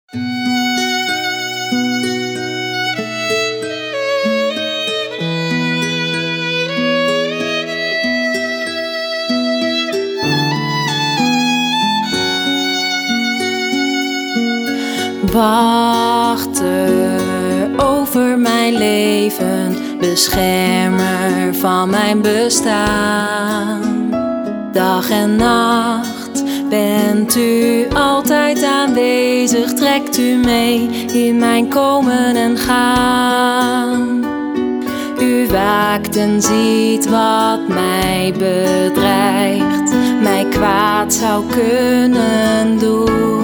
Wachter over mijn leven, beschermer van mijn bestaan. Dag en nacht bent u altijd aanwezig, trekt u mee in mijn komen en gaan. U waakt en ziet wat mij bedreigt, mij kwaad zou kunnen doen.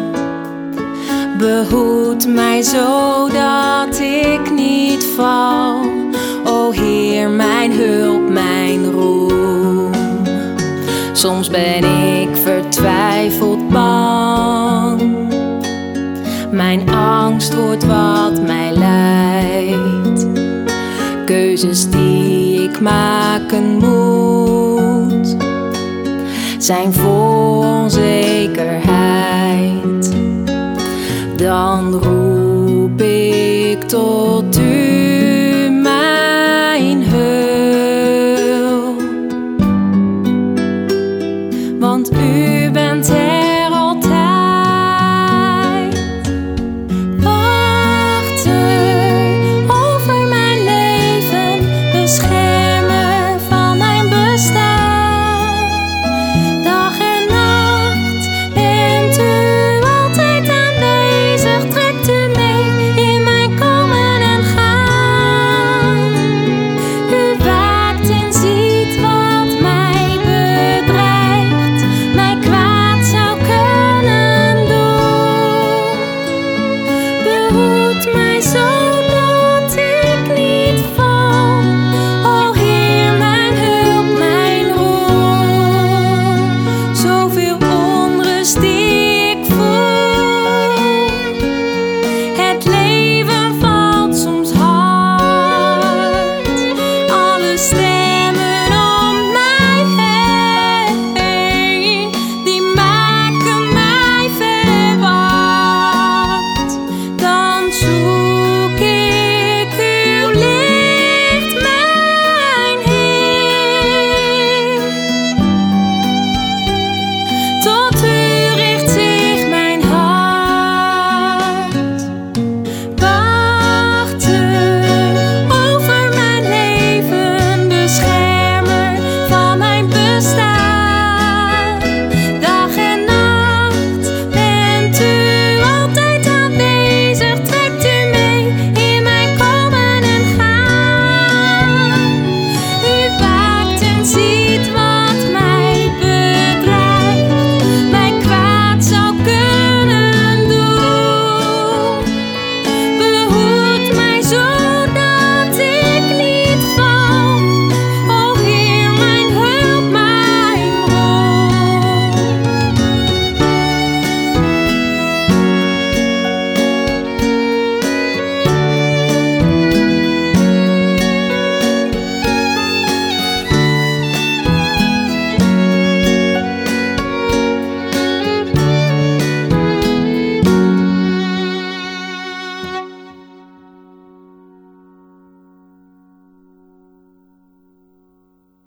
Behoed mij zodat ik niet val, o Heer, mijn hulp, mijn roem. Soms ben ik vertwijfeld bang, mijn angst wordt wat mij leidt. Keuzes die ik maken moet, zijn vol onzekerheid. Dan roep ik tot u.